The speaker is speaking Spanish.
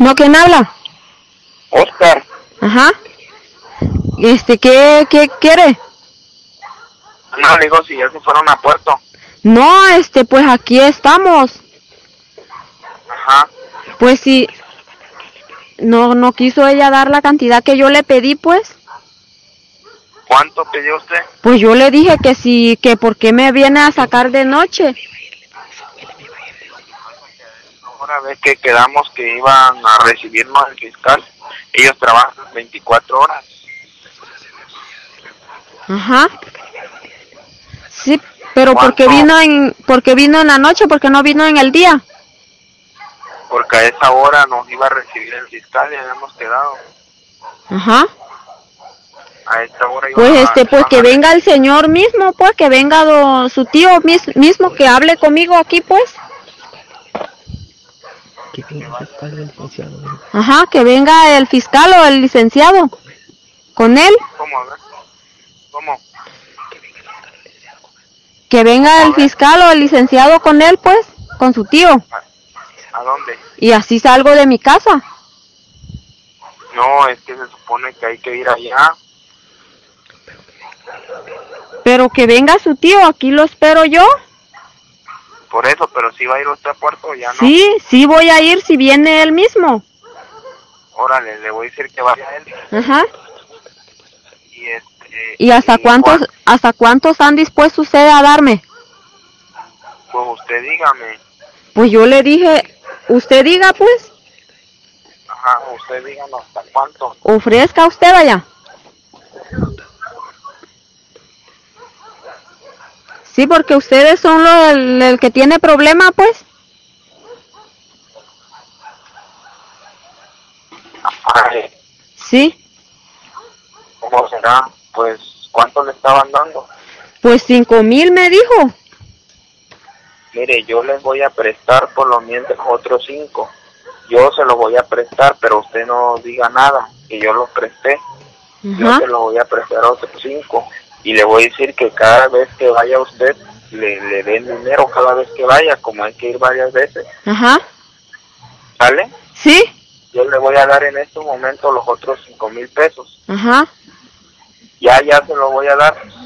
No, ¿quién habla? Oscar. Ajá. ¿Qué quiere? No, le digo si ya se fueron a Puerto. No, pues aquí estamos. Ajá. Pues sí, no quiso ella dar la cantidad que yo le pedí, pues. ¿Cuánto pidió usted? Pues yo le dije que sí, que por qué me viene a sacar de noche. Una vez que quedamos que iban a recibirnos al fiscal, ellos trabajan 24 horas. Ajá. Sí, pero ¿por qué ¿Cuánto? vino en la noche? ¿Por qué no vino en el día? Porque a esa hora nos iba a recibir el fiscal y habíamos quedado. Ajá. A esta hora iban Pues pues que venga el señor mismo, pues, que venga su tío mismo, que hable conmigo aquí, pues. Que venga el fiscal del licenciado. Ajá, que venga el fiscal o el licenciado. ¿Con él? ¿Cómo? A ver. ¿Cómo? Que venga el fiscal o el licenciado con él, pues, con su tío. ¿A dónde? Y así salgo de mi casa. No, es que se supone que hay que ir allá. Pero que venga su tío, aquí lo espero yo. Por eso, pero si va a ir usted a Puerto, ya no. Sí voy a ir si viene él mismo. Órale, le voy a decir que vaya él. Ajá. Y ¿Y hasta cuántos están dispuestos usted a darme? Pues usted dígame. Pues yo le dije, usted diga pues. Ajá, usted díganos hasta cuánto. Ofrezca usted, vaya. Sí, porque ustedes son el que tiene problema, pues. Ay, Sí. ¿cómo será? Pues, ¿cuánto le estaban dando? Pues 5,000 me dijo. Mire, yo les voy a prestar por lo mientras otros 5. Yo se los voy a prestar, pero usted no diga nada, que yo los presté. Yo se los voy a prestar a otros 5. Y le voy a decir que cada vez que vaya usted, le den dinero cada vez que vaya, como hay que ir varias veces. Ajá. ¿Sale? Sí. Yo le voy a dar en estos momentos los otros 5,000 pesos. Ajá. Ya se los voy a dar.